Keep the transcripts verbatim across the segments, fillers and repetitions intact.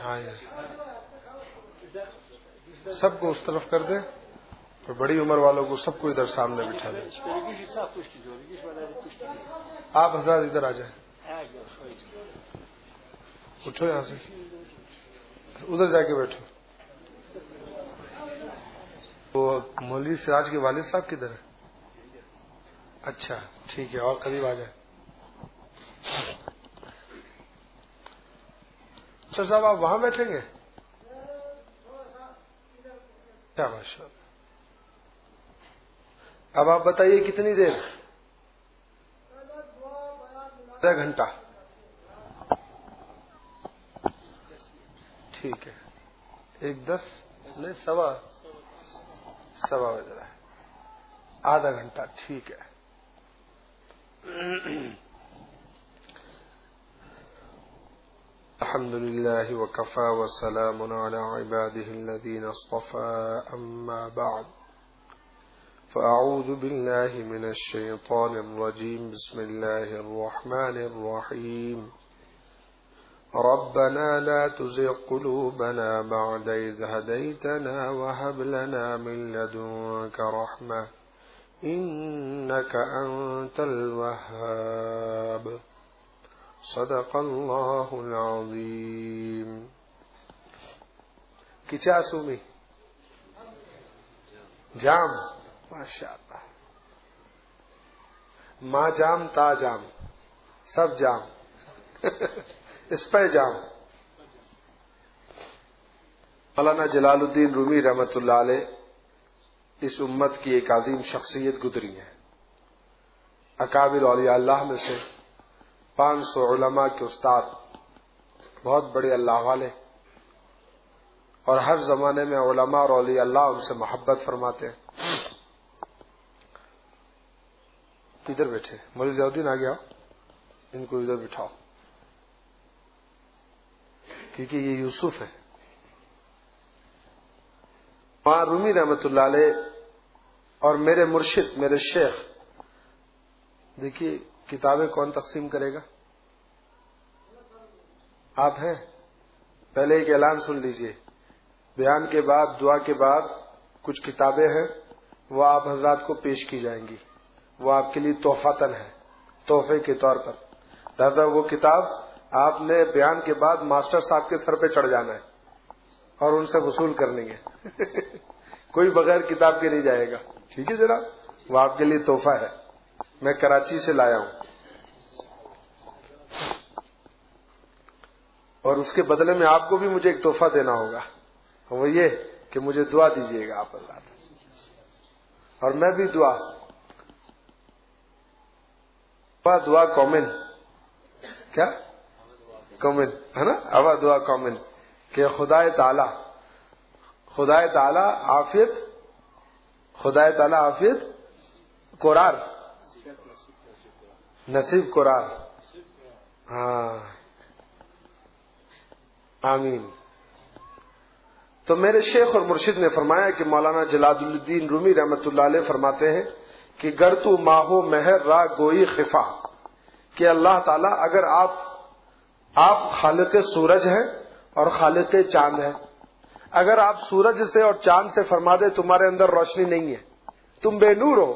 ہاں سب کو اس طرف کر دیں اور بڑی عمر والوں کو سب کو ادھر سامنے بٹھا دیں. آپ حضرات ادھر آ جائیں, اٹھو یہاں سے, ادھر جا کے بیٹھو. وہ مولوی سراج کے والد صاحب کدھر ہے؟ اچھا ٹھیک ہے, اور قریب آ جائیں. اچھا صاحب آپ وہاں بیٹھیں گے؟ کیا ماشاء اللہ. اب آپ بتائیے کتنی دیر؟ آدھا گھنٹہ. ٹھیک ہے, ایک دس نہیں سوا سوا بج رہا ہے, آدھا گھنٹہ ٹھیک ہے. الحمد لله وكفى وسلام على عباده الذين اصطفى أما بعد فأعوذ بالله من الشيطان الرجيم بسم الله الرحمن الرحيم ربنا لا تزغ قلوبنا بعد إذ هديتنا وهب لنا من لدنك رحمة إنك أنت الوهاب صدق اللہ العظیم. کیا سومی جام ماشاء اللہ, ماں جام تا جام سب جام اس پہ جام. مولانا جلال الدین رومی رحمت اللہ علیہ اس امت کی ایک عظیم شخصیت گزری ہے. اکابر اولیاء اللہ میں سے پانچ سو علماء کے استاد, بہت بڑے اللہ والے, اور ہر زمانے میں علماء اور اولیاء اللہ ان سے محبت فرماتے ہیں. ادھر بیٹھے مولوی ضیاء الدین, آ گیا, ان کو ادھر بٹھاؤ کیونکہ یہ یوسف ہے. وہاں رومی رحمت اللہ علیہ اور میرے مرشد میرے شیخ, دیکھیے کتابیں کون تقسیم کرے گا؟ آپ ہیں. پہلے ایک اعلان سن لیجئے, بیان کے بعد دعا کے بعد کچھ کتابیں ہیں وہ آپ حضرات کو پیش کی جائیں گی, وہ آپ کے لیے تحفتاً ہے, تحفے کے طور پر. لہذا وہ کتاب آپ نے بیان کے بعد ماسٹر صاحب کے سر پہ چڑھ جانا ہے اور ان سے وصول کرنی ہے. کوئی بغیر کتاب کے نہیں جائے گا, ٹھیک ہے جناب, وہ آپ کے لیے تحفہ ہے. میں کراچی سے لایا ہوں, اور اس کے بدلے میں آپ کو بھی مجھے ایک تحفہ دینا ہوگا, وہ یہ کہ مجھے دعا دیجیے گا آپ اللہ, اور میں بھی دعا دعا کومن کیا کومن ہے نا, ابا دعا کومن کہ خدا تعالی خدا تعالی عافیت خدا تعالی عافیت قرار نصیب قرار. ہاں آمین. تو میرے شیخ اور مرشد نے فرمایا کہ مولانا جلال الدین رومی رحمت اللہ علیہ فرماتے ہیں کہ گر تو ماہو مہر را گوئی خفا, کہ اللہ تعالیٰ اگر آپ آپ خالق سورج ہیں اور خالق چاند ہیں, اگر آپ سورج سے اور چاند سے فرما دے تمہارے اندر روشنی نہیں ہے, تم بے نور ہو,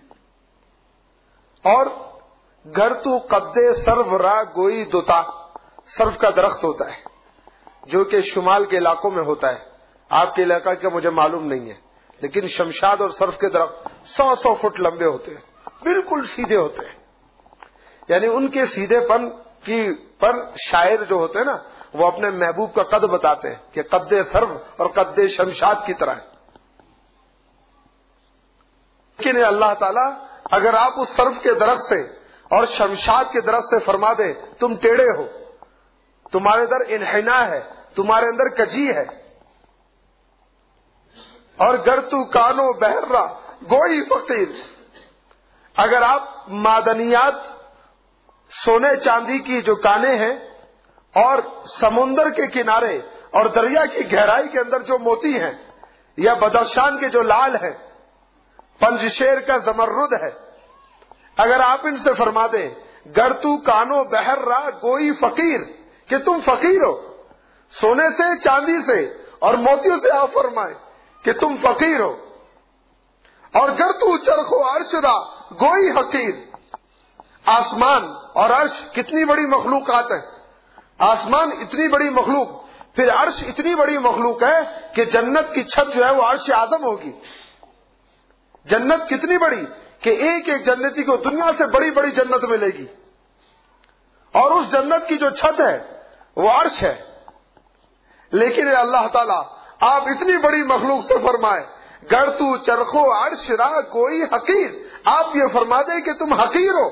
اور گر تو قدے سرو را گوئی دوتا, سرو کا درخت ہوتا ہے جو کہ شمال کے علاقوں میں ہوتا ہے, آپ کے علاقہ کا مجھے معلوم نہیں ہے, لیکن شمشاد اور سرف کے درخت سو سو فٹ لمبے ہوتے ہیں, بالکل سیدھے ہوتے ہیں. یعنی ان کے سیدھے پن کی پر شاعر جو ہوتے ہیں نا, وہ اپنے محبوب کا قد بتاتے ہیں کہ قد سرف اور قد شمشاد کی طرح ہے. لیکن اللہ تعالیٰ اگر آپ اس سرف کے درخت سے اور شمشاد کے درخت سے فرما دیں تم ٹیڑے ہو, تمہارے اندر انحنا ہے, تمہارے اندر کجی ہے, اور گر تو کانو بہرا گوئی فقیر, اگر آپ معدنیات سونے چاندی کی جو کانیں ہیں اور سمندر کے کنارے اور دریا کی گہرائی کے اندر جو موتی ہیں یا بدخشان کے جو لال ہیں, پنجشیر کا زمرد ہے, اگر آپ ان سے فرما دیں گر تو کانو بہر را گوئی فقیر, کہ تم فقیر ہو, سونے سے چاندی سے اور موتیوں سے آپ فرمائے کہ تم فقیر ہو. اور گر تو چرخو عرش را گوئی حقیر. آسمان اور عرش کتنی بڑی مخلوقات ہیں. آسمان اتنی بڑی مخلوق، پھر عرش اتنی بڑی مخلوق ہے کہ جنت کی چھت جو ہے وہ عرش اعظم ہوگی. جنت کتنی بڑی کہ ایک ایک جنتی کو دنیا سے بڑی بڑی جنت ملے گی، اور اس جنت کی جو چھت ہے وہ عرش ہے. لیکن اللہ تعالیٰ آپ اتنی بڑی مخلوق سے فرمائے گر تو چرخو عرش را کوئی حقیر. آپ یہ فرما دیں کہ تم حقیر ہو،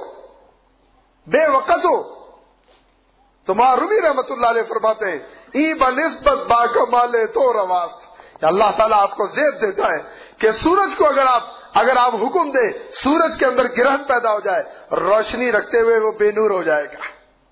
بے وقت ہو. تو رومی رحمت اللہ علیہ فرماتے ہیں ای بنسبت با کمالے تو رواس. اللہ تعالیٰ آپ کو زیب دیتا ہے کہ سورج کو اگر آپ اگر آپ حکم دیں سورج کے اندر گرہن پیدا ہو جائے، روشنی رکھتے ہوئے وہ بے نور ہو جائے گا،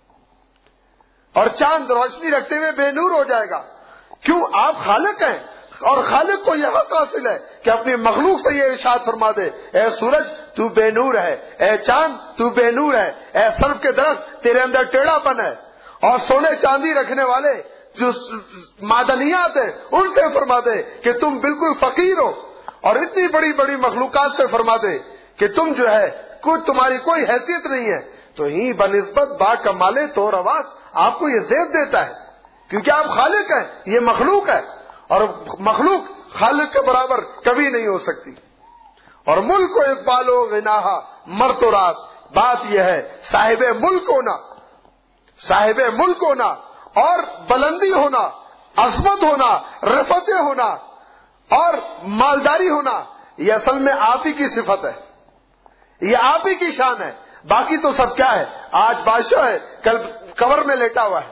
اور چاند روشنی رکھتے ہوئے بے نور ہو جائے گا. کیوں؟ آپ خالق ہیں، اور خالق کو یہ حق حاصل ہے کہ اپنی مخلوق سے یہ ارشاد فرما دے اے سورج تو بے نور ہے، اے چاند تو بے نور ہے، اے سرف کے درخت تیرے اندر ٹیڑھا پن ہے. اور سونے چاندی رکھنے والے جو معدنیات ہیں ان سے فرما دے کہ تم بالکل فقیر ہو. اور اتنی بڑی بڑی مخلوقات سے فرما دے کہ تم جو ہے کچھ تمہاری کوئی حیثیت نہیں ہے. تو ہی بنسبت با کمالے تو رواس آپ کو یہ زیب دیتا ہے کیونکہ آپ خالق ہیں، یہ مخلوق ہے، اور مخلوق خالق کے برابر کبھی نہیں ہو سکتی. اور ملک و اقبال و غناہا مرت و رات. بات یہ ہے صاحب ملک ہونا، صاحب ملک ہونا اور بلندی ہونا، عظمت ہونا، رفعتیں ہونا اور مالداری ہونا، یہ اصل میں آپ ہی کی صفت ہے، یہ آپ ہی کی شان ہے. باقی تو سب کیا ہے؟ آج بادشاہ ہے، کل قبر میں لیٹا ہوا ہے.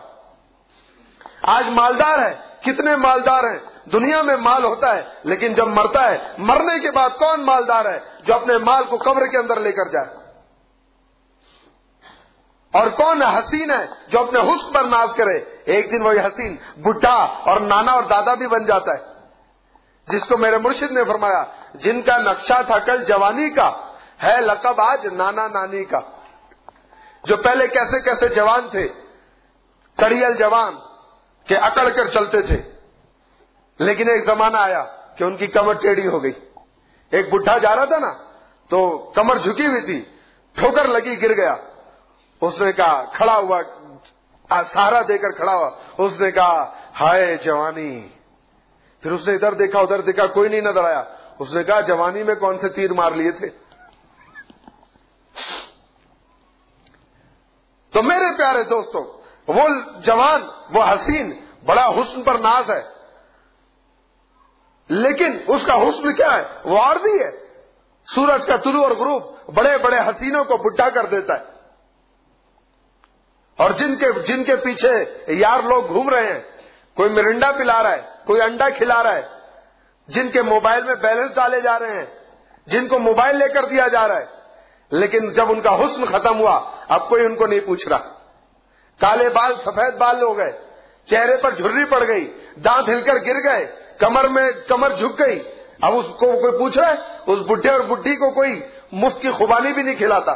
آج مالدار ہے، کتنے مالدار ہیں دنیا میں مال ہوتا ہے، لیکن جب مرتا ہے مرنے کے بعد کون مالدار ہے جو اپنے مال کو قبر کے اندر لے کر جائے؟ اور کون حسین ہے جو اپنے حسن پر ناز کرے؟ ایک دن وہی حسین بڈھا اور نانا اور دادا بھی بن جاتا ہے. جس کو میرے مرشد نے فرمایا جن کا نقشہ تھا کل جوانی کا ہے لقب آج نانا نانی کا. جو پہلے کیسے کیسے جوان تھے، کڑیل جوان کہ اکڑ کر چلتے تھے، لیکن ایک زمانہ آیا کہ ان کی کمر ٹیڑھی ہو گئی. ایک بڈھا جا رہا تھا نا تو کمر جھکی ہوئی تھی، ٹھوکر لگی، گر گیا. اس نے کہا کھڑا ہوا، سہارا دے کر کھڑا ہوا، اس نے کہا ہائے جوانی. پھر اس نے ادھر دیکھا ادھر دیکھا، کوئی نہیں نظر آیا. اس نے کہا جوانی میں کون سے تیر مار لیے تھے. تو میرے پیارے دوستو، وہ جوان، وہ حسین، بڑا حسن پر ناز ہے، لیکن اس کا حسن کیا ہے؟ وہ عارضی ہے. سورج کا طلوع اور غروب بڑے بڑے حسینوں کو بڈھا کر دیتا ہے. اور جن کے جن کے پیچھے یار لوگ گھوم رہے ہیں، کوئی مرنڈا پلا رہا ہے، کوئی انڈا کھلا رہا ہے، جن کے موبائل میں بیلنس ڈالے جا رہے ہیں، جن کو موبائل لے کر دیا جا رہا ہے، لیکن جب ان کا حسن ختم ہوا اب کوئی ان کو نہیں پوچھ رہا. کالے بال سفید بال ہو گئے، چہرے پر جھرری پڑ گئی، دانت ہل کر گر گئے، کمر میں کمر جھک گئی. اب اس کو کوئی پوچھ رہا ہے؟ اس بڈھے اور بڈھی کو کوئی مفت کی خوبانی بھی نہیں کھلاتا،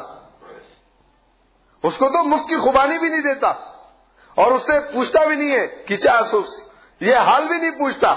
اس کو تو مفت کی خوبانی بھی نہیں دیتا، اور اس سے پوچھتا بھی نہیں ہے کہ کیا افسوس، یہ حال بھی نہیں پوچھتا.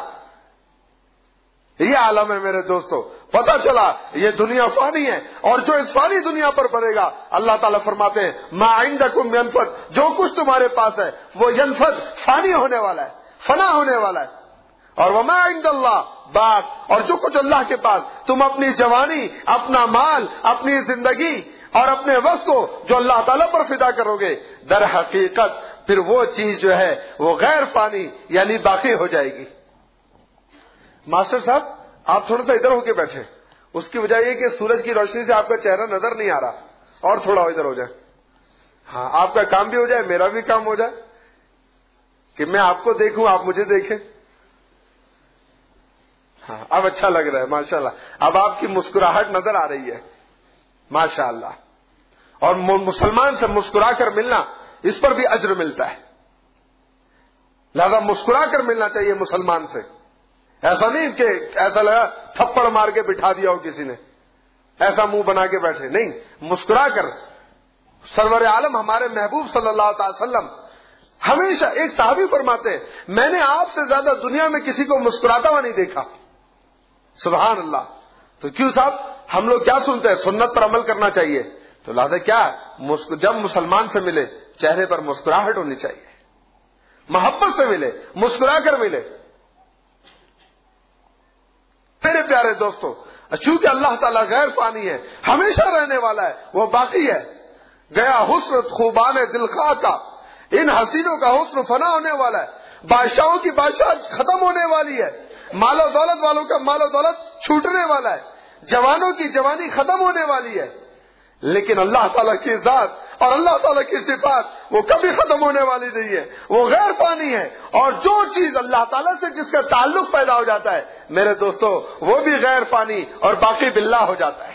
یہ عالم ہے میرے دوستو. پتہ چلا یہ دنیا فانی ہے، اور جو اس فانی دنیا پر بڑھے گا، اللہ تعالیٰ فرماتے ہیں ما عندکم ینفد، جو کچھ تمہارے پاس ہے وہ ینفد، فانی ہونے والا ہے، فنا ہونے والا ہے. اور وما عند اللہ باق، اور جو کچھ اللہ کے پاس تم اپنی جوانی، اپنا مال، اپنی زندگی اور اپنے وقت کو جو اللہ تعالیٰ پر فدا کرو گے، در حقیقت پھر وہ چیز جو ہے وہ غیر فانی یعنی باقی ہو جائے گی. ماسٹر صاحب آپ تھوڑا سا ادھر ہو کے بیٹھے، اس کی وجہ یہ کہ سورج کی روشنی سے آپ کا چہرہ نظر نہیں آ رہا، اور تھوڑا ادھر ہو جائے. ہاں آپ کا کام بھی ہو جائے، میرا بھی کام ہو جائے کہ میں آپ کو دیکھوں آپ مجھے دیکھیں. ہاں اب اچھا لگ رہا ہے ماشاءاللہ. اب آپ کی مسکراہٹ نظر آ رہی ہے ماشاءاللہ. اور مسلمان سے مسکرا کر ملنا، اس پر بھی اجر ملتا ہے، لہذا مسکرا کر ملنا چاہیے مسلمان سے. ایسا نہیں کہ ایسا لگا تھپڑ مار کے بٹھا دیا ہو کسی نے، ایسا منہ بنا کے بیٹھے نہیں، مسکرا کر. سرور عالم ہمارے محبوب صلی اللہ تعالی وسلم ہمیشہ ایک صحابی فرماتے ہیں میں نے آپ سے زیادہ دنیا میں کسی کو مسکراتا ہوا نہیں دیکھا. سبحان اللہ. تو کیوں صاحب ہم لوگ کیا سنتے ہیں سنت پر عمل کرنا چاہیے. تو لہٰذا کیا جب مسلمان سے ملے چہرے پر مسکراہٹ ہونی چاہیے, محبت سے ملے, مسکرا کر ملے. میرے پیارے دوستو, چونکہ اللہ تعالیٰ غیر فانی ہے, ہمیشہ رہنے والا ہے, وہ باقی ہے. گیا حسن خوبان دلخواہ کا, ان حسینوں کا حسن فنا ہونے والا ہے. بادشاہوں کی بادشاہ ختم ہونے والی ہے, مال و دولت والوں کا مال و دولت چھوٹنے والا ہے, جوانوں کی جوانی ختم ہونے والی ہے. لیکن اللہ تعالیٰ کی ذات اور اللہ تعالیٰ کی صفات وہ کبھی ختم ہونے والی نہیں ہے, وہ غیر فانی ہے. اور جو چیز اللہ تعالیٰ سے جس کا تعلق پیدا ہو جاتا ہے میرے دوستو وہ بھی غیر فانی اور باقی باللہ ہو جاتا ہے.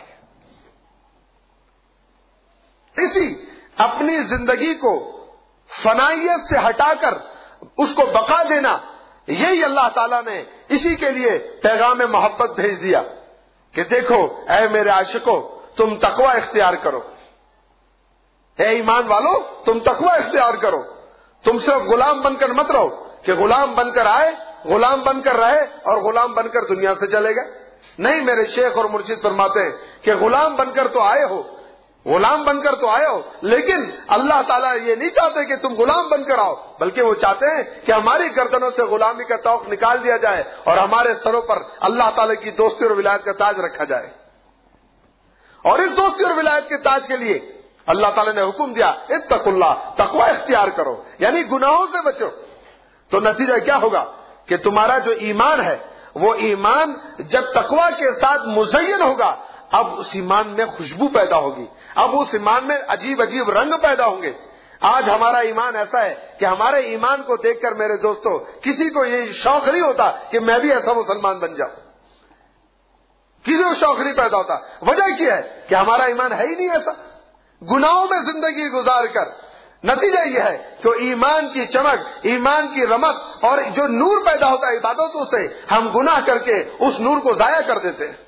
اسی اپنی زندگی کو فنائیت سے ہٹا کر اس کو بقا دینا, یہی اللہ تعالیٰ نے اسی کے لیے پیغام محبت بھیج دیا کہ دیکھو اے میرے عاشقوں تم تقوی اختیار کرو, اے ایمان والو تم تقوی اختیار کرو. تم صرف غلام بن کر مت رہو کہ غلام بن کر آئے, غلام بن کر رہے اور غلام بن کر دنیا سے چلے گئے. نہیں, میرے شیخ اور مرشد فرماتے ہیں کہ غلام بن کر تو آئے ہو, غلام بن کر تو آئے ہو, لیکن اللہ تعالیٰ یہ نہیں چاہتے کہ تم غلام بن کر آؤ, بلکہ وہ چاہتے ہیں کہ ہماری گردنوں سے غلامی کا طوق نکال دیا جائے اور ہمارے سروں پر اللہ تعالیٰ کی دوستی اور ولایت کا تاج رکھا جائے. اور اس دوستی اور ولایت کے تاج کے لیے اللہ تعالیٰ نے حکم دیا اتقوا اللہ, تقوی اختیار کرو, یعنی گناہوں سے بچو. تو نتیجہ کیا ہوگا کہ تمہارا جو ایمان ہے وہ ایمان جب تقوی کے ساتھ مزین ہوگا, اب اس ایمان میں خوشبو پیدا ہوگی, اب اس ایمان میں عجیب عجیب رنگ پیدا ہوں گے. آج ہمارا ایمان ایسا ہے کہ ہمارے ایمان کو دیکھ کر میرے دوستو کسی کو یہ شوق نہیں ہوتا کہ میں بھی ایسا مسلمان بن جاؤں, کسی کو شوق نہیں پیدا ہوتا. وجہ کیا ہے کہ ہمارا ایمان ہے ہی نہیں ایسا. گناہوں میں زندگی گزار کر نتیجہ یہ ہے کہ ایمان کی چمک, ایمان کی رمق اور جو نور پیدا ہوتا ہے عبادتوں سے, ہم گناہ کر کے اس نور کو ضائع کر دیتے ہیں.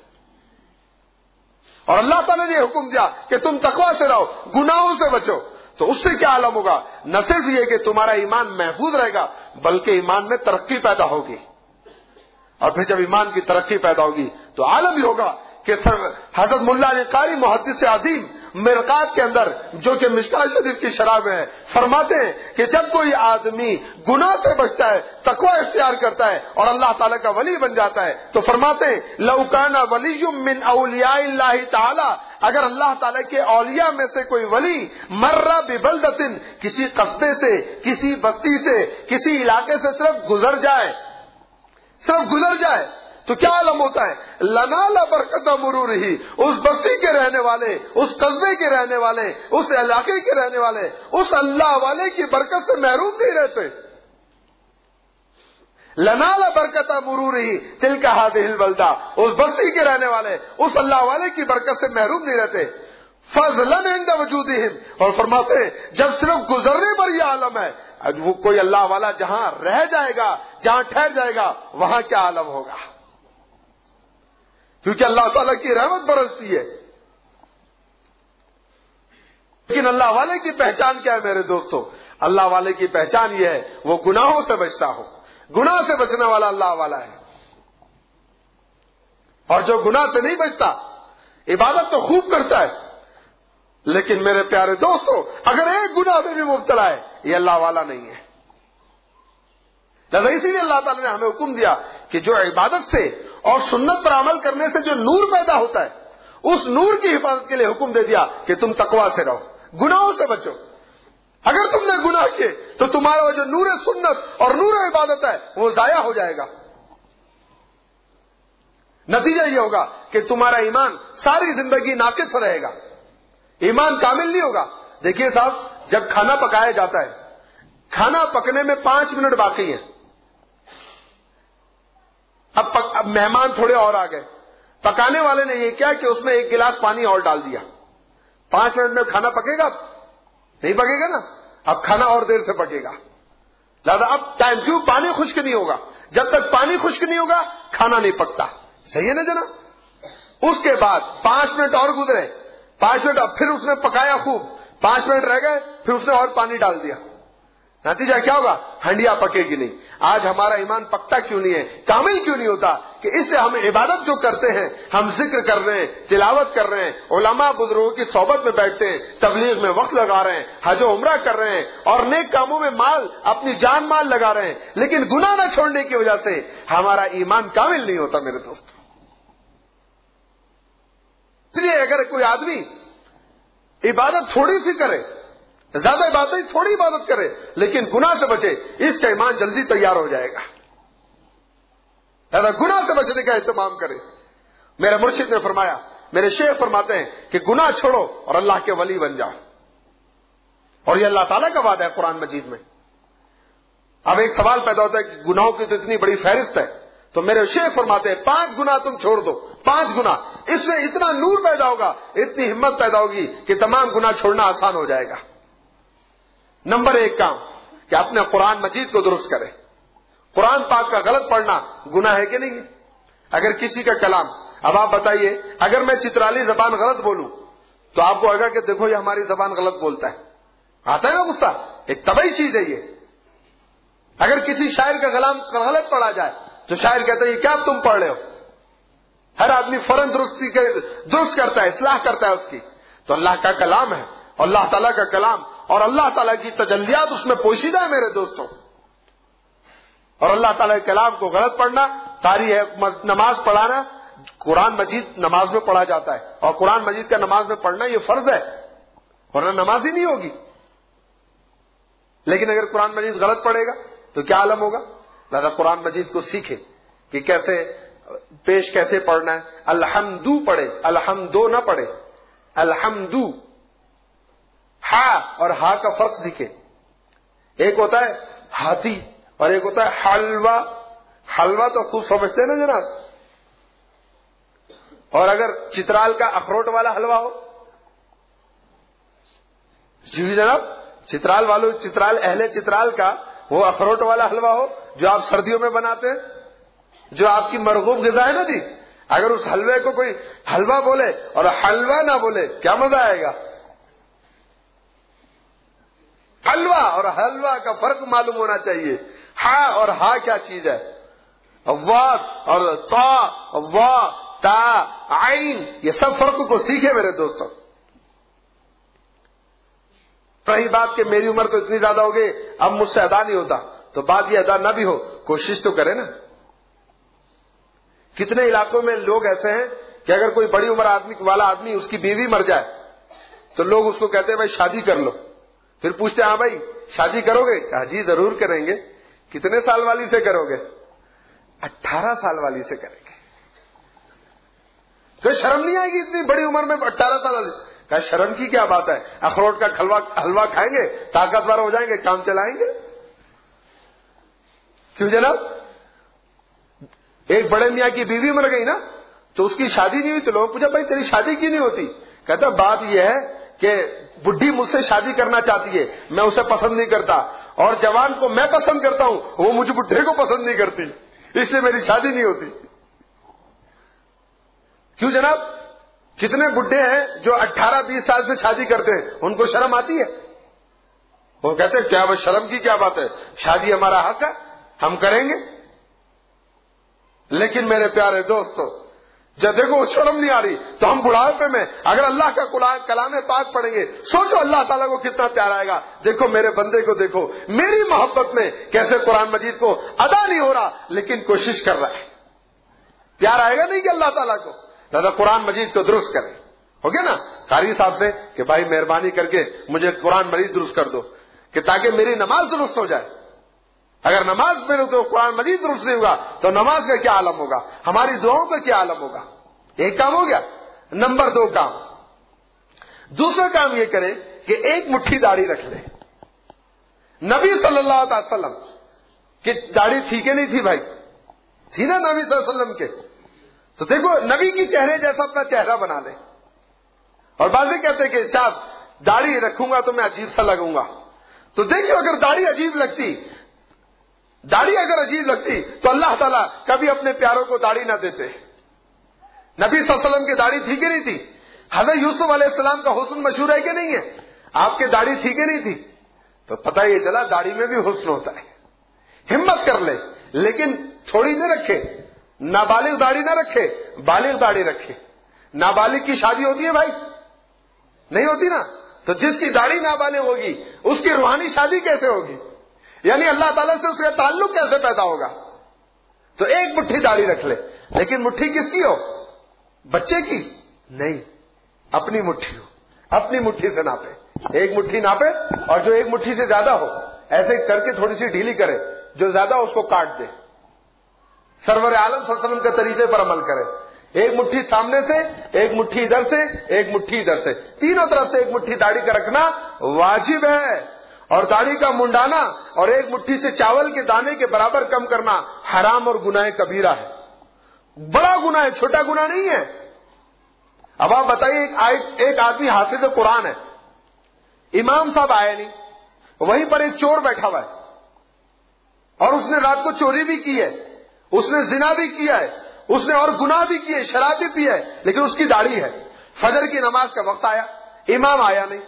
اور اللہ تعالیٰ نے حکم دیا کہ تم تقوی سے رہو, گناہوں سے بچو. تو اس سے کیا عالم ہوگا, نہ صرف یہ کہ تمہارا ایمان محفوظ رہے گا بلکہ ایمان میں ترقی پیدا ہوگی. اور پھر جب ایمان کی ترقی پیدا ہوگی تو عالم یہ ہوگا کہ حضرت ملا علی قاری محدث عظیم مرقات کے اندر جو کہ مشکاۃ شریف کی شرح میں ہے فرماتے ہیں کہ جب کوئی آدمی گناہ سے بچتا ہے, تقوی اختیار کرتا ہے اور اللہ تعالیٰ کا ولی بن جاتا ہے, تو فرماتے ہیں لو کان ولی من اولیاء اللہ تعالی, اگر اللہ تعالیٰ کے اولیاء میں سے کوئی ولی مرہ ببلدۃ, کسی قصبے سے, کسی بستی سے, کسی علاقے سے صرف گزر جائے, صرف گزر جائے تو کیا عالم ہوتا ہے, لنال برکت مرور ہی, اس بستی کے رہنے والے, اس قصبے کے رہنے والے, اس علاقے کے رہنے والے اس اللہ والے کی برکت سے محروم نہیں رہتے. لنال برکت مرور ہی تلک ہذہ البلدہ, اس بستی کے رہنے والے اس اللہ والے کی برکت سے محروم نہیں رہتے. فضلا عند وجودہم, اور فرماتے ہیں جب صرف گزرنے پر یہ عالم ہے, وہ کوئی اللہ والا جہاں رہ جائے گا, جہاں ٹھہر جائے گا, وہاں کیا عالم ہوگا, کیونکہ اللہ تعالیٰ کی رحمت برستی ہے. لیکن اللہ والے کی پہچان کیا ہے میرے دوستو, اللہ والے کی پہچان یہ ہے وہ گناہوں سے بچتا ہو, گناہ سے بچنے والا اللہ والا ہے. اور جو گناہ سے نہیں بچتا عبادت تو خوب کرتا ہے, لیکن میرے پیارے دوستو اگر ایک گناہ میں بھی مبتلا ہے یہ اللہ والا نہیں ہے. اسی لیے اللہ تعالیٰ نے ہمیں حکم دیا کہ جو عبادت سے اور سنت پر عمل کرنے سے جو نور پیدا ہوتا ہے اس نور کی حفاظت کے لیے حکم دے دیا کہ تم تقوی سے رہو, گناہوں سے بچو. اگر تم نے گناہ کیے تو تمہارا جو نور سنت اور نور عبادت ہے وہ ضائع ہو جائے گا. نتیجہ یہ ہوگا کہ تمہارا ایمان ساری زندگی ناقص رہے گا, ایمان کامل نہیں ہوگا. دیکھیے صاحب, جب کھانا پکایا جاتا ہے, کھانا پکنے میں پانچ منٹ باقی ہیں, اب, پک... اب مہمان تھوڑے اور آ گئے, پکانے والے نے یہ کیا کہ اس میں ایک گلاس پانی اور ڈال دیا. پانچ منٹ میں کھانا پکے گا, نہیں پکے گا نا, اب کھانا اور دیر سے پکے گا. لہذا اب ٹائم کیوں, پانی خشک نہیں ہوگا, جب تک پانی خشک نہیں ہوگا کھانا نہیں پکتا. صحیح ہے نا جناب. اس کے بعد پانچ منٹ اور گزرے, پانچ منٹ اب پھر اس نے پکایا خوب, پانچ منٹ رہ گئے, پھر اس نے اور پانی ڈال دیا. نتیجہ کیا ہوگا؟ ہنڈیا پکے گی نہیں. آج ہمارا ایمان پکتا کیوں نہیں ہے، کامل کیوں نہیں ہوتا؟ کہ اس سے ہم عبادت جو کرتے ہیں، ہم ذکر کر رہے ہیں، تلاوت کر رہے ہیں، علماء بزرگوں کی صحبت میں بیٹھتے ہیں، تبلیغ میں وقت لگا رہے ہیں، حج و عمرہ کر رہے ہیں، اور نیک کاموں میں مال، اپنی جان مال لگا رہے ہیں، لیکن گناہ نہ چھوڑنے کی وجہ سے ہمارا ایمان کامل نہیں ہوتا میرے دوست. اس لیے اگر کوئی آدمی عبادت تھوڑی سی کرے، زیادہ عبادت تھوڑی عبادت کرے، لیکن گناہ سے بچے، اس کا ایمان جلدی تیار ہو جائے گا. گناہ سے بچنے کا اہتمام کرے. میرے مرشد نے فرمایا، میرے شیخ فرماتے ہیں کہ گناہ چھوڑو اور اللہ کے ولی بن جاؤ. اور یہ اللہ تعالیٰ کا وعدہ ہے قرآن مجید میں. اب ایک سوال پیدا ہوتا ہے کہ گناہوں کی تو اتنی بڑی فہرست ہے، تو میرے شیخ فرماتے ہیں پانچ گناہ تم چھوڑ دو، پانچ گناہ. اس سے اتنا نور پیدا ہوگا، اتنی ہمت پیدا ہوگی کہ تمام گناہ چھوڑنا آسان ہو جائے گا. نمبر ایک کام کہ اپنے قرآن مجید کو درست کرے. قرآن پاک کا غلط پڑھنا گناہ ہے کہ نہیں؟ اگر کسی کا کلام، اب آپ بتائیے، اگر میں چترالی زبان غلط بولوں تو آپ کو لگا کہ دیکھو یہ ہماری زبان غلط بولتا ہے، آتا ہے نا غصہ؟ ایک طبعی چیز ہے یہ. اگر کسی شاعر کا کلام غلط پڑھا جائے تو شاعر کہتا ہے یہ کیا تم پڑھ رہے ہو؟ ہر آدمی فوراً درست کرتا ہے، اصلاح کرتا ہے اس کی. تو اللہ کا کلام ہے، اللہ تعالیٰ کا کلام، اور اللہ تعالیٰ کی تجلیات اس میں پوشیدہ ہے میرے دوستوں. اور اللہ تعالیٰ کے کلام کو غلط پڑھنا طاری ہے. نماز پڑھانا، قرآن مجید نماز میں پڑھا جاتا ہے، اور قرآن مجید کا نماز میں پڑھنا یہ فرض ہے، ورنہ نماز ہی نہیں ہوگی. لیکن اگر قرآن مجید غلط پڑھے گا تو کیا عالم ہوگا؟ لہذا قرآن مجید کو سیکھے کہ کیسے پیش کیسے پڑھنا ہے. الحمدو پڑھے، الحمدو نہ پڑھے، الحمدو. ہا اور ہا کا فرق سیکھے. ایک ہوتا ہے ہاتھی اور ایک ہوتا ہے حلوہ. حلوہ تو خوب سمجھتے ہیں نا جناب. اور اگر چترال کا اخروٹ والا حلوہ ہو، جی جناب، چترال والوں، چترال اہل چترال کا وہ اخروٹ والا حلوہ ہو جو آپ سردیوں میں بناتے ہیں، جو آپ کی مرغوب غذا ہے نا جی، اگر اس حلوے کو کوئی حلوہ بولے اور حلوہ نہ بولے کیا مزہ آئے گا؟ حلوہ اور حلوہ کا فرق معلوم ہونا چاہیے. ہا اور ہا کیا چیز ہے، واو اور تا، وا تا عین، یہ سب فرق کو سیکھے میرے دوستوں. رہی بات کہ میری عمر تو اتنی زیادہ ہو گئی اب مجھ سے ادا نہیں ہوتا، تو بات یہ ادا نہ بھی ہو، کوشش تو کرے نا. کتنے علاقوں میں لوگ ایسے ہیں کہ اگر کوئی بڑی عمر آدمی والا آدمی اس کی بیوی مر جائے تو لوگ اس کو کہتے ہیں بھائی شادی کر لو. پھر پوچھتے ہیں ہاں بھائی شادی کرو گے؟ کہا جی ضرور کریں گے. کتنے سال والی سے کرو گے؟ اٹھارہ سال والی سے کریں گے. تو شرم نہیں آئے گی اتنی بڑی عمر میں اٹھارہ سال والی؟ کہا شرم کی کیا بات ہے، اخروٹ کا حلوہ کھائیں گے، طاقتور ہو جائیں گے، کام چلائیں گے. کیوں جناب؟ ایک بڑے میاں کی بیوی مر گئی نا تو اس کی شادی نہیں ہوئی، تو لوگوں پوچھا بھائی تیری شادی کیوں نہیں ہوتی؟ کہتا بات یہ ہے کہ بڈھی مجھ سے شادی کرنا چاہتی ہے، میں اسے پسند نہیں کرتا، اور جوان کو میں پسند کرتا ہوں، وہ مجھے بڈھے کو پسند نہیں کرتی، اس لیے میری شادی نہیں ہوتی. کیوں جناب؟ کتنے بڈھے ہیں جو اٹھارہ بیس سال سے شادی کرتے ہیں، ان کو شرم آتی ہے؟ وہ کہتے ہیں کیا بس شرم کی کیا بات ہے، شادی ہمارا حق ہے، ہم کریں گے. لیکن میرے پیارے دوستو، جب دیکھو شرم نہیں آ رہی تو ہم بڑھاپے میں اگر اللہ کا کلام پاک پڑھیں گے، سوچو اللہ تعالیٰ کو کتنا پیار آئے گا. دیکھو میرے بندے کو، دیکھو میری محبت میں کیسے قرآن مجید کو ادا نہیں ہو رہا لیکن کوشش کر رہا ہے. پیار آئے گا نہیں کہ اللہ تعالیٰ کو؟ دادا قرآن مجید کو درست کریں. ہو گیا نا قاری صاحب سے کہ بھائی مہربانی کر کے مجھے قرآن مجید درست کر دو کہ تاکہ میری نماز درست ہو جائے. اگر نماز میں تو قرآن مجید درست نہیں ہوگا تو نماز کا کیا عالم ہوگا، ہماری دعاؤں کا کیا عالم ہوگا. ایک کام ہو گیا. نمبر دو کام، دوسرا کام یہ کرے کہ ایک مٹھی داڑھی رکھ لے. نبی صلی اللہ علیہ وسلم کی داڑھی تھی کہ نہیں تھی بھائی؟ تھی نا نبی صلی اللہ علیہ وسلم کے. تو دیکھو نبی کی چہرے جیسا اپنا چہرہ بنا لے. اور بعض کہتے کہ صاحب داڑھی رکھوں گا تو میں عجیب سا لگوں گا. تو دیکھو اگر داڑھی عجیب لگتی داڑھی اگر عجیب لگتی تو اللہ تعالیٰ کبھی اپنے پیاروں کو داڑھی نہ دیتے. نبی صلی اللہ علیہ وسلم کی داڑھی تھی کہ نہیں تھی؟ حضرت یوسف علیہ السلام کا حسن مشہور ہے کہ نہیں ہے؟ آپ کے داڑھی تھی کہ نہیں تھی؟ تو پتہ یہ چلا داڑھی میں بھی حسن ہوتا ہے. ہمت کر لے لیکن تھوڑی نہ رکھے, نابالغ داڑھی نہ رکھے, بالغ داڑھی رکھے. نابالغ کی شادی ہوتی ہے بھائی؟ نہیں ہوتی نا. تو جس کی داڑھی نابالغ ہوگی اس کی روحانی شادی کیسے ہوگی؟ یعنی اللہ تعالیٰ سے اس کا تعلق کیسے پیدا ہوگا؟ تو ایک مٹھی داڑھی رکھ لے, لیکن مٹھی کس کی ہو؟ بچے کی نہیں, اپنی مٹھی ہو. اپنی مٹھی سے ناپے, ایک مٹھی ناپے, اور جو ایک مٹھی سے زیادہ ہو ایسے کر کے تھوڑی سی ڈھیلی کرے, جو زیادہ اس کو کاٹ دے. سرور عالم صلی اللہ علیہ وسلم کے طریقے پر عمل کرے. ایک مٹھی سامنے سے, ایک مٹھی ادھر سے, ایک مٹھی ادھر سے, تینوں طرف سے ایک مٹھی داڑھی کا رکھنا واجب ہے. اور داڑھی کا منڈانا اور ایک مٹھی سے چاول کے دانے کے برابر کم کرنا حرام اور گناہ کبیرہ ہے. بڑا گناہ ہے, چھوٹا گناہ نہیں ہے. اب آپ بتائیے, ایک, ایک آدمی حافظ قرآن ہے, امام صاحب آئے نہیں, وہیں پر ایک چور بیٹھا ہوا ہے, اور اس نے رات کو چوری بھی کی ہے, اس نے زنا بھی کیا ہے, اس نے اور گناہ بھی کیے, شراب بھی پیا ہے, لیکن اس کی داڑھی ہے. فجر کی نماز کا وقت آیا, امام آیا نہیں,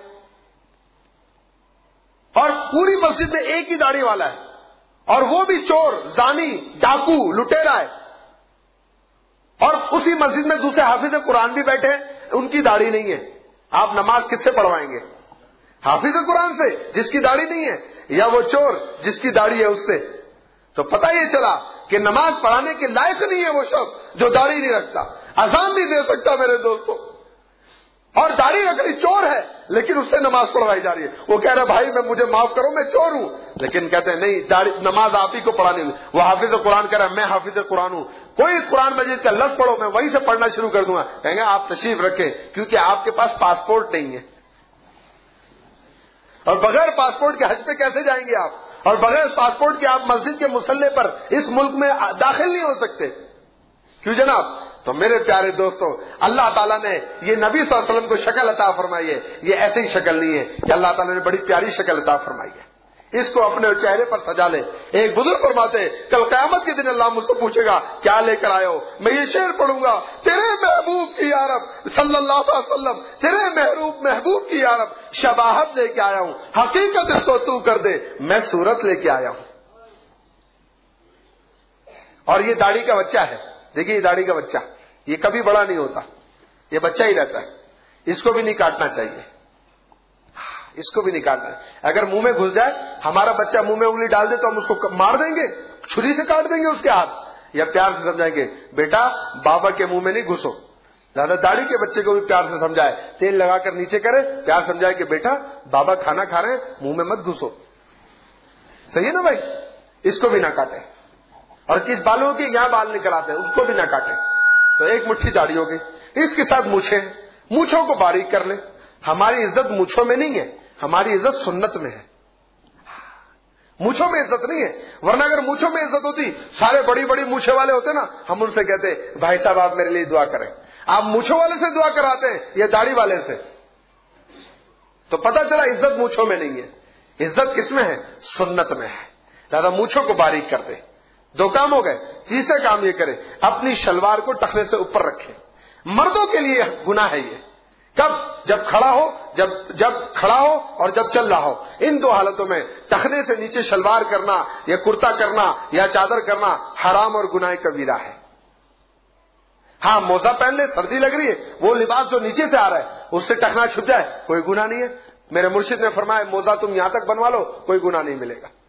اور پوری مسجد میں ایک ہی داڑھی والا ہے, اور وہ بھی چور, زانی, ڈاکو, لٹیرا ہے. اور اسی مسجد میں دوسرے حافظ قرآن بھی بیٹھے ہیں, ان کی داڑھی نہیں ہے. آپ نماز کس سے پڑھوائیں گے؟ حافظ قرآن سے جس کی داڑھی نہیں ہے, یا وہ چور جس کی داڑھی ہے اس سے؟ تو پتہ یہ چلا کہ نماز پڑھانے کے لائق نہیں ہے وہ شخص جو داڑھی نہیں رکھتا, اذان نہیں دے سکتا میرے دوستوں, اور داڑھی رکھ رہی چور ہے لیکن اس سے نماز پڑھوائی جا رہی ہے. وہ کہہ رہا بھائی میں مجھے معاف کرو میں چور ہوں, لیکن کہتے ہیں نہیں داڑھی نماز آپ ہی کو پڑھانی ہے. وہ حافظ قرآن کہہ رہا ہے میں حافظ قرآن ہوں, کوئی اس قرآن مجید کا لفظ پڑھو میں وہیں سے پڑھنا شروع کر دوں گا. کہیں گے آپ تشریف رکھیں, کیونکہ آپ کے پاس پاسپورٹ نہیں ہے, اور بغیر پاسپورٹ کے حج پہ کیسے جائیں گے آپ؟ اور بغیر پاسپورٹ کے آپ مسجد کے مصلی پر اس ملک میں داخل نہیں ہو سکتے. کیوں جناب؟ تو میرے پیارے دوستو, اللہ تعالیٰ نے یہ نبی صلی اللہ علیہ وسلم کو شکل عطا فرمائی ہے, یہ ایسی شکل نہیں ہے, کہ اللہ تعالیٰ نے بڑی پیاری شکل عطا فرمائی ہے, اس کو اپنے چہرے پر سجا لے. ایک بزرگ فرماتے کل قیامت کے دن اللہ مجھ سے پوچھے گا کیا لے کر آئے ہو؟ میں یہ شعر پڑھوں گا, تیرے محبوب کی یارب صلی اللہ علیہ وسلم, تیرے محبوب محبوب کی یارب شباہت لے کے آیا ہوں, حقیقت اس کو تو کر دے, میں صورت لے کے آیا ہوں. اور یہ داڑھی کا بچہ ہے, دیکھیے یہ داڑھی کا بچہ, یہ کبھی بڑا نہیں ہوتا, یہ بچہ ہی رہتا ہے. اس کو بھی نہیں کاٹنا چاہیے, اس کو بھی نہیں کاٹنا ہے. اگر منہ میں گھس جائے, ہمارا بچہ منہ میں انگلی ڈال دے تو ہم اس کو مار دیں گے, چھری سے کاٹ دیں گے اس کے ہاتھ, یا پیار سے سمجھائیں گے بیٹا بابا کے منہ میں نہیں گھسو. زیادہ داڑھی کے بچے کو بھی پیار سے سمجھائے, تیل لگا کر نیچے کرے, پیار سمجھائے کہ بیٹا بابا کھانا کھا رہے ہیں منہ میں مت گھسو. صحیح ہے نا بھائی؟ اس کو بھی نہ کاٹے. اور کس بالوں کے یہاں بال نکل آتے ہیں اس کو بھی نہ کاٹے. تو ایک مٹھی داڑھی ہو گئی, اس کے ساتھ مونچھیں, مونچھوں کو باریک کر لیں. ہماری عزت مونچھوں میں نہیں ہے, ہماری عزت سنت میں ہے. مونچھوں میں عزت نہیں ہے, ورنہ اگر مونچھوں میں عزت ہوتی, سارے بڑی بڑی مونچھے والے ہوتے نا, ہم ان سے کہتے بھائی صاحب آپ میرے لیے دعا کریں. آپ مونچھوں والے سے دعا کراتے ہیں یا داڑھی والے سے؟ تو پتہ چلا عزت مونچھوں میں نہیں ہے, عزت کس میں ہے؟ سنت میں ہے. زیادہ مونچھوں کو باریک کر دے. دو کام ہو گئے. تیسرا کام یہ کرے اپنی شلوار کو ٹخنے سے اوپر رکھے. مردوں کے لیے گناہ ہے یہ. کب؟ جب کھڑا ہو, جب جب کھڑا ہو اور جب چل رہا ہو, ان دو حالتوں میں ٹخنے سے نیچے شلوار کرنا یا کرتا کرنا یا چادر کرنا حرام اور گناہ کبیرہ ہے. ہاں موزہ پہن لے, سردی لگ رہی ہے, وہ لباس جو نیچے سے آ رہا ہے اس سے ٹخنا چھپ جائے, کوئی گناہ نہیں ہے. میرے مرشد نے فرمایا موزہ تم یہاں تک بنوا لو, کوئی گناہ نہیں ملے گا.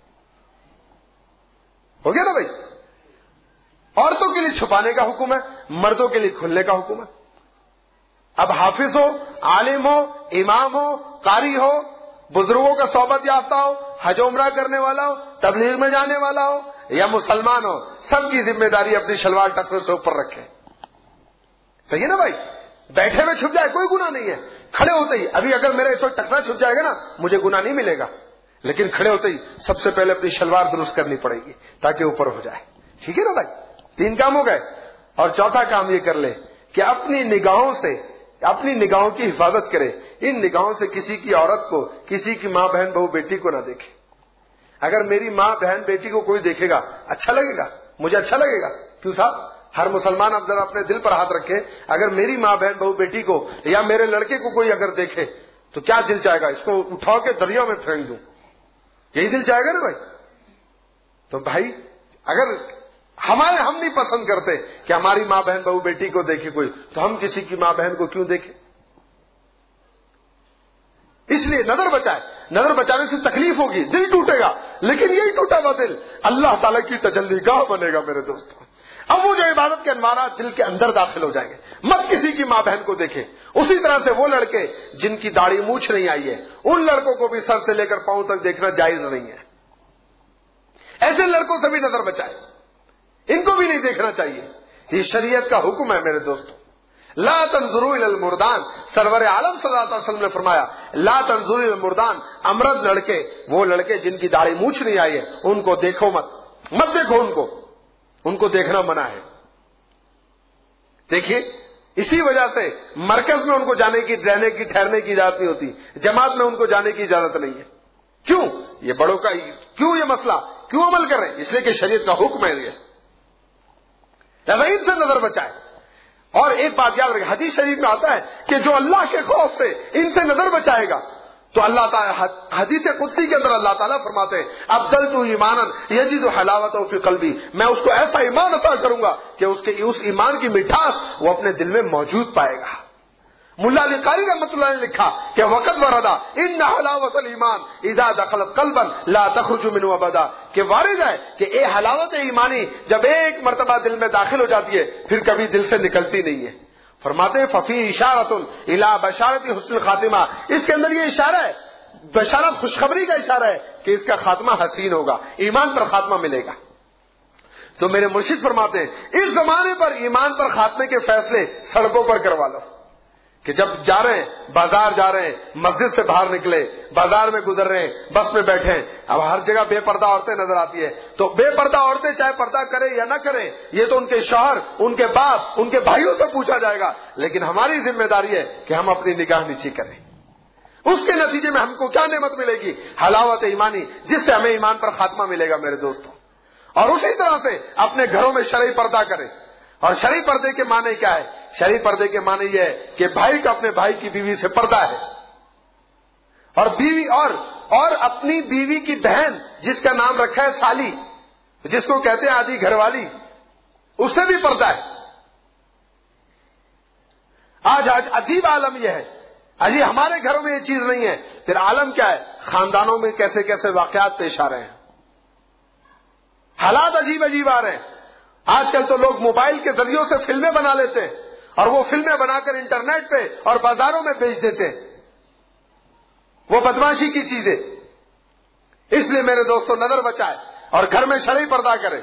ہو گیا نا بھائی؟ عورتوں کے لیے چھپانے کا حکم ہے, مردوں کے لیے کھلنے کا حکم ہے. اب حافظ ہو, عالم ہو, امام ہو, قاری ہو, بزرگوں کا صحبت یافتہ ہو, حج عمرہ کرنے والا ہو, تبلیغ میں جانے والا ہو یا مسلمان ہو, سب کی ذمہ داری اپنی شلوار ٹخنے سے اوپر رکھے. صحیح ہے نا بھائی؟ بیٹھے میں چھپ جائے کوئی گناہ نہیں ہے, کھڑے ہوتے ہی, ابھی اگر میرا اس وقت ٹخنا چھپ جائے گا نا مجھے گناہ نہیں ملے گا, لیکن کھڑے ہوتے ہی سب سے پہلے اپنی شلوار درست کرنی پڑے گی تاکہ اوپر ہو جائے. ٹھیک ہے نا بھائی؟ تین کام ہو گئے. اور چوتھا کام یہ کر لے کہ اپنی نگاہوں سے, اپنی نگاہوں کی حفاظت کرے. ان نگاہوں سے کسی کی عورت کو, کسی کی ماں بہن بہو بیٹی کو نہ دیکھے. اگر میری ماں بہن بیٹی کو کوئی دیکھے گا اچھا لگے گا, مجھے اچھا لگے گا. کیوں صاحب؟ ہر مسلمان اب ذرا اپنے دل پر ہاتھ رکھے, اگر میری ماں بہن بہو بیٹی کو یا میرے لڑکے کو کوئی اگر دیکھے تو کیا دل چاہے گا؟ اس کو اٹھا کے دریا میں پھینک دوں. یہی دل چاہے گا نا بھائی. تو بھائی اگر ہمارے ہم نہیں پسند کرتے کہ ہماری ماں بہن بہو بیٹی کو دیکھے کوئی, تو ہم کسی کی ماں بہن کو کیوں دیکھیں؟ اس لیے نظر بچائے. نظر بچانے سے تکلیف ہوگی, دل ٹوٹے گا, لیکن یہی ٹوٹا ہوا دل اللہ تعالیٰ کی تجلی گاہ بنے گا میرے دوستوں. اب وہ جو عبادت کے انوارات دل کے اندر داخل ہو جائیں گے. مت کسی کی ماں بہن کو دیکھیں. اسی طرح سے وہ لڑکے جن کی داڑھی مونچھ نہیں آئی ہے, ان لڑکوں کو بھی سر سے لے کر پاؤں تک دیکھنا جائز نہیں ہے. ایسے لڑکوں سے بھی نظر بچائے, ان کو بھی نہیں دیکھنا چاہیے. یہ شریعت کا حکم ہے میرے دوستوں. لا تنظروا الى المردان, سرور عالم صلی اللہ علیہ وسلم نے فرمایا لا تنظروا الى المردان, امرد لڑکے, وہ لڑکے جن کی داڑھی مونچھ نہیں آئی ہے, ان کو دیکھو مت, مت دیکھو ان کو, ان کو دیکھنا منع ہے. دیکھیے اسی وجہ سے مرکز میں ان کو جانے کی, رہنے کی, ٹھہرنے کی اجازت نہیں ہوتی, جماعت میں ان کو جانے کی اجازت نہیں ہے. کیوں؟ یہ بڑوں کا کیوں یہ مسئلہ کیوں عمل کر رہے ہیں؟ اس لیے کہ شریعت کا حکم ہے یہ. ان سے نظر بچائے. اور ایک بات یاد رکھیں, حدیث شریف میں آتا ہے کہ جو اللہ کے خوف سے ان سے نظر بچائے گا تو اللہ تعالیٰ, حدیث قدسی کے اندر اللہ تعالیٰ فرماتے ہیں ابدلت ایمانا یجد حلاوتہ فی قلبی, میں اس کو ایسا ایمان عطا کروں گا کہ اس کے اس ایمان کی مٹھاس وہ اپنے دل میں موجود پائے گا. ملا علی قاری رحمۃ اللہ نے لکھا کہ وقت وردا ان حلاوت الایمان اذا دخلت قلبا لا تخرج منه ابدا, کہ وارد ہے کہ اے حلاوت ایمانی جب ایک مرتبہ دل میں داخل ہو جاتی ہے پھر کبھی دل سے نکلتی نہیں ہے. فرماتے ففی اشارۃ الی بشارت حسن الخاتمہ, اس کے اندر یہ اشارہ ہے, بشارت خوشخبری کا اشارہ ہے کہ اس کا خاتمہ حسین ہوگا, ایمان پر خاتمہ ملے گا. تو میرے مرشد فرماتے ہیں اس زمانے پر ایمان پر خاتمے کے فیصلے سڑکوں پر کروا لو, کہ جب جا رہے ہیں, بازار جا رہے ہیں, مسجد سے باہر نکلے, بازار میں گزر رہے ہیں, بس میں بیٹھے ہیں, اب ہر جگہ بے پردہ عورتیں نظر آتی ہے, تو بے پردہ عورتیں چاہے پردہ کرے یا نہ کرے یہ تو ان کے شوہر, ان کے باپ, ان کے بھائیوں سے پوچھا جائے گا, لیکن ہماری ذمہ داری ہے کہ ہم اپنی نگاہ نیچی کریں. اس کے نتیجے میں ہم کو کیا نعمت ملے گی؟ حلاوت ایمانی, جس سے ہمیں ایمان پر خاتمہ ملے گا میرے دوستوں. اور اسی طرح سے اپنے گھروں میں شرعی پردہ کریں. اور شرعی پردے کے معنی کیا ہے؟ شرعی پردے کے معنی یہ ہے کہ بھائی کا اپنے بھائی کی بیوی سے پردہ ہے, اور بیوی اور اور اپنی بیوی کی بہن جس کا نام رکھا ہے سالی, جس کو کہتے ہیں آدھی گھر والی, اس سے بھی پردہ ہے. آج آج عجیب عالم یہ ہے, اجی ہمارے گھروں میں یہ چیز نہیں ہے, پھر عالم کیا ہے؟ خاندانوں میں کیسے کیسے واقعات پیش آ رہے ہیں, حالات عجیب عجیب آ رہے ہیں. آج کل تو لوگ موبائل کے ذریعوں سے فلمیں بنا لیتے ہیں, اور وہ فلمیں بنا کر انٹرنیٹ پہ اور بازاروں میں بیچ دیتے ہیں, وہ بدماشی کی چیزیں. اس لیے میرے دوستوں نظر بچائے اور گھر میں شرعی پردہ کرے.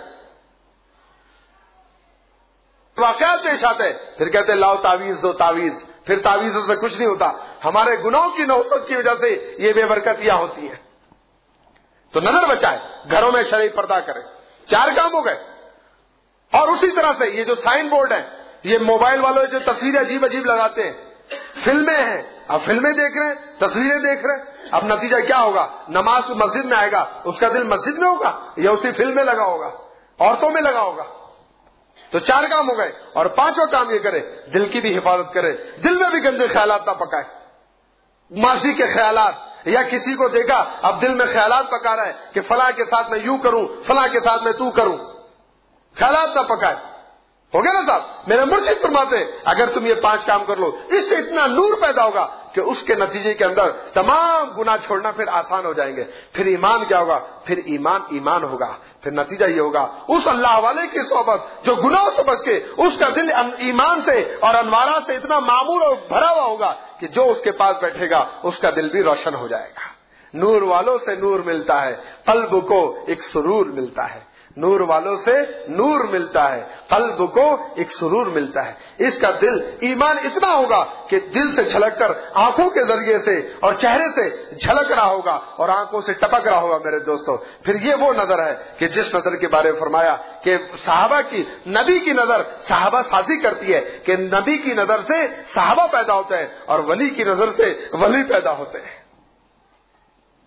واقعات پیش آتے پھر کہتے لاؤ تعویذ دو تعویذ, پھر تعویذوں سے کچھ نہیں ہوتا, ہمارے گناہوں کی نوسط کی وجہ سے یہ بے برکتیاں ہوتی ہیں. تو نظر بچائے, گھروں میں شرعی پردہ کرے. چار کام ہو گئے. اور اسی طرح سے یہ جو سائن بورڈ ہے, یہ موبائل والوں جو تصویریں عجیب عجیب لگاتے ہیں, فلمیں ہیں, اب فلمیں دیکھ رہے ہیں, تصویریں دیکھ رہے ہیں, اب نتیجہ کیا ہوگا؟ نماز مسجد میں آئے گا, اس کا دل مسجد میں ہوگا یا اسی فلم میں لگا ہوگا, عورتوں میں لگا ہوگا. تو چار کام ہو گئے. اور پانچواں کام یہ کرے, دل کی بھی حفاظت کرے, دل میں بھی گندے خیالات نہ پکائے, ماضی کے خیالات, یا کسی کو دیکھا اب دل میں خیالات پکا رہا ہے کہ فلاں کے ساتھ میں یوں کروں, فلاں کے ساتھ میں تو کروں, خیالات نہ پکائے. ہو گیا نا صاحب؟ میرے مرشد فرماتے اگر تم یہ پانچ کام کر لو, اس سے اتنا نور پیدا ہوگا کہ اس کے نتیجے کے اندر تمام گناہ چھوڑنا پھر آسان ہو جائیں گے. پھر ایمان کیا ہوگا؟ پھر ایمان ایمان ہوگا. پھر نتیجہ یہ ہوگا اس اللہ والے کی صحبت جو گناہ سے بچ کے اس کا دل ایمان سے اور انوارات سے اتنا معمور اور بھرا ہوا ہوگا کہ جو اس کے پاس بیٹھے گا اس کا دل بھی روشن ہو جائے گا. نور والوں سے نور ملتا ہے, قلب کو ایک سرور ملتا ہے. نور والوں سے نور ملتا ہے, قلب کو ایک سرور ملتا ہے. اس کا دل ایمان اتنا ہوگا کہ دل سے جھلک کر آنکھوں کے ذریعے سے اور چہرے سے جھلک رہا ہوگا اور آنکھوں سے ٹپک رہا ہوگا. میرے دوستو, پھر یہ وہ نظر ہے کہ جس نظر کے بارے میں فرمایا کہ صحابہ کی, نبی کی نظر صحابہ سازی کرتی ہے کہ نبی کی نظر سے صحابہ پیدا ہوتے ہیں اور ولی کی نظر سے ولی پیدا ہوتے ہیں.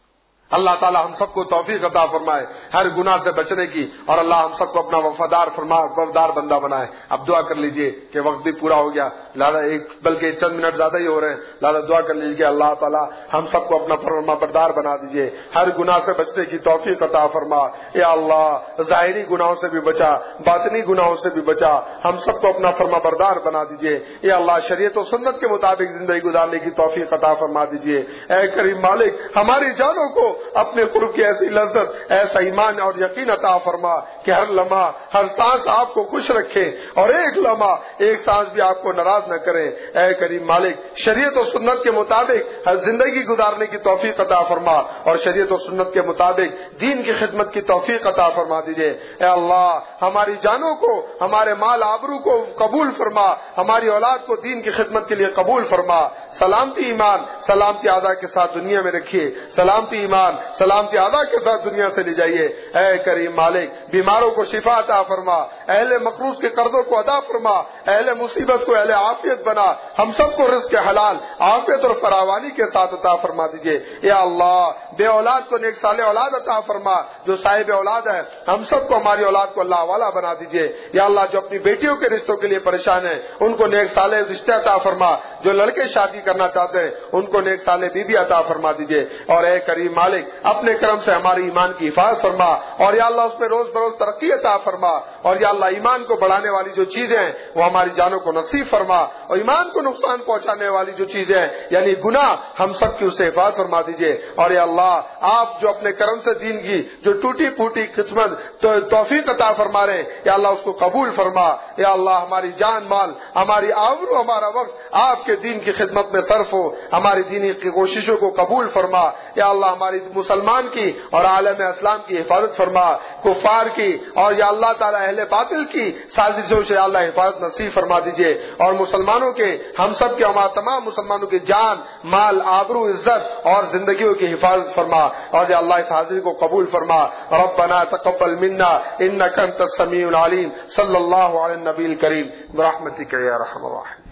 اللہ تعالی ہم سب کو توفیق عطا فرمائے ہر گناہ سے بچنے کی، اور اللہ ہم سب کو اپنا وفادار فرما وفادار بندہ بنائے۔ اب دعا کر لیجئے کہ وقت بھی پورا ہو گیا، لہٰذا ایک بلکہ چند منٹ زیادہ ہی ہو رہے ہیں، لہٰذا دعا کر لیجیے کہ اللہ تعالی ہم سب کو اپنا فرما بردار بنا دیجئے، ہر گناہ سے بچنے کی توفیق عطا فرما۔ یا اللہ ظاہری گناہوں سے بھی بچا، باطنی گناہوں سے بھی بچا، ہم سب کو اپنا فرما بردار بنا دیجئے۔ یا اللہ شریعت و سنت کے مطابق زندگی گزارنے کی توفیق عطا فرما دیجئے۔ اے کریم مالک ہماری جانوں کو اپنے قرب کی ایسی لذت، ایسا ایمان اور یقین عطا فرما کہ ہر لمحہ ہر سانس آپ کو خوش رکھے، اور ایک لمحہ ایک سانس بھی آپ کو ناراض نہ کرے۔ اے کریم مالک شریعت و سنت کے مطابق ہر زندگی گزارنے کی توفیق عطا فرما، اور شریعت و سنت کے مطابق دین کی خدمت کی توفیق عطا فرما دیجئے۔ اے اللہ ہماری جانوں کو، ہمارے مال آبرو کو قبول فرما، ہماری اولاد کو دین کی خدمت کے لیے قبول فرما۔ سلامتی ایمان سلامتی اعضاء کے ساتھ دنیا میں رکھیے، سلامتی ایمان سلامتی اعضاء کے ساتھ دنیا سے لے جائیے۔ اے کریم مالک بیماروں کو شفا عطا فرما، اہل مقروض کے قرضوں کو ادا فرما، اہل مصیبت کو اہل عافیت بنا، ہم سب کو رزق حلال عافیت اور فراوانی کے ساتھ عطا فرما دیجئے۔ یا اللہ بے اولاد کو نیک صالح اولاد عطا فرما، جو صاحب اولاد ہے ہم سب کو ہماری اولاد کو اللہ والا بنا دیجئے۔ یا اللہ جو اپنی بیٹیوں کے رشتوں کے لیے پریشان ہیں ان کو نیک صالح رشتے عطا فرما، جو لڑکے شادی کرنا چاہتے ہیں ان کو نیک صالح بیوی عطا فرما دیجئے۔ اور اے کریم مالک اپنے کرم سے ہماری ایمان کی حفاظت فرما، اور یا اللہ اس میں روز بروز ترقی عطا فرما، اور یا اللہ ایمان کو بڑھانے والی جو چیزیں ہیں وہ ہماری جانوں کو نصیب فرما، اور ایمان کو نقصان پہنچانے والی جو چیزیں ہیں یعنی گناہ ہم سب کی اسے حفاظت فرما دیجئے۔ اور یا اللہ آپ جو اپنے کرم سے دین کی جو ٹوٹی پھوٹی قسمت تو توفیق عطا فرما رہے ہیں یا اللہ اس کو قبول فرما۔ یا اللہ ہماری جان مال ہماری آبرو ہمارا وقت آپ کے دین کی خدمت میں صرف ہو، ہماری دینی کی کوششوں کو قبول فرما۔ یا اللہ ہماری مسلمان کی اور عالم اسلام کی حفاظت فرما، کفار کی اور یا اللہ تعالی اہل باطل کی سازشوں سے اللہ حفاظت نصیب فرما دیجئے، اور مسلمانوں کے ہم سب کے ہمارے تمام مسلمانوں کی جان مال آبرو عزت اور زندگیوں کی حفاظت فرما، اور یا اللہ اس حاضری کو قبول فرما۔ ربنا تقبل منا انك انت السميع العليم، صلی اللہ علی النبی الکریم برحمتک یا ارحم الراحمین۔